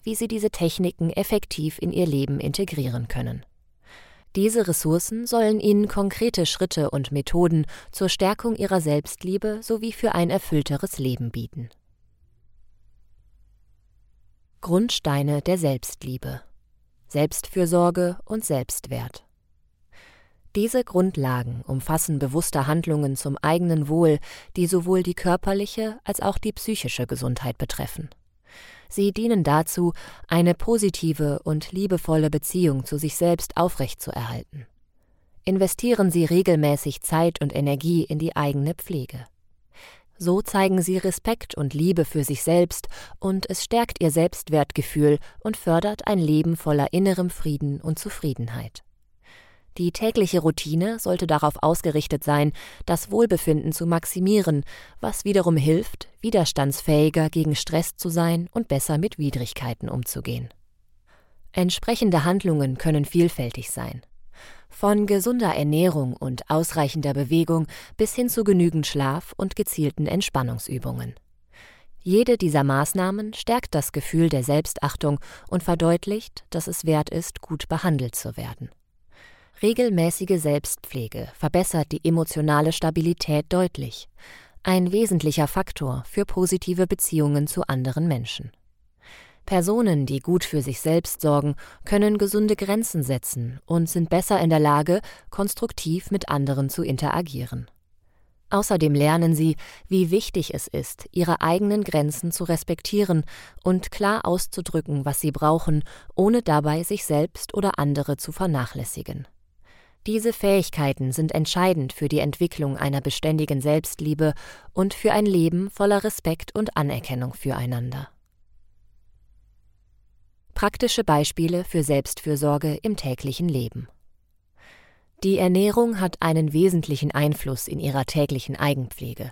wie sie diese Techniken effektiv in ihr Leben integrieren können. Diese Ressourcen sollen ihnen konkrete Schritte und Methoden zur Stärkung ihrer Selbstliebe sowie für ein erfüllteres Leben bieten. Grundsteine der Selbstliebe: Selbstfürsorge und Selbstwert. Diese Grundlagen umfassen bewusste Handlungen zum eigenen Wohl, die sowohl die körperliche als auch die psychische Gesundheit betreffen. Sie dienen dazu, eine positive und liebevolle Beziehung zu sich selbst aufrechtzuerhalten. Investieren Sie regelmäßig Zeit und Energie in die eigene Pflege. So zeigen Sie Respekt und Liebe für sich selbst und es stärkt Ihr Selbstwertgefühl und fördert ein Leben voller innerem Frieden und Zufriedenheit. Die tägliche Routine sollte darauf ausgerichtet sein, das Wohlbefinden zu maximieren, was wiederum hilft, widerstandsfähiger gegen Stress zu sein und besser mit Widrigkeiten umzugehen. Entsprechende Handlungen können vielfältig sein. Von gesunder Ernährung und ausreichender Bewegung bis hin zu genügend Schlaf und gezielten Entspannungsübungen. Jede dieser Maßnahmen stärkt das Gefühl der Selbstachtung und verdeutlicht, dass es wert ist, gut behandelt zu werden. Regelmäßige Selbstpflege verbessert die emotionale Stabilität deutlich, ein wesentlicher Faktor für positive Beziehungen zu anderen Menschen. Personen, die gut für sich selbst sorgen, können gesunde Grenzen setzen und sind besser in der Lage, konstruktiv mit anderen zu interagieren. Außerdem lernen sie, wie wichtig es ist, ihre eigenen Grenzen zu respektieren und klar auszudrücken, was sie brauchen, ohne dabei sich selbst oder andere zu vernachlässigen. Diese Fähigkeiten sind entscheidend für die Entwicklung einer beständigen Selbstliebe und für ein Leben voller Respekt und Anerkennung füreinander. Praktische Beispiele für Selbstfürsorge im täglichen Leben. Die Ernährung hat einen wesentlichen Einfluss in Ihrer täglichen Eigenpflege.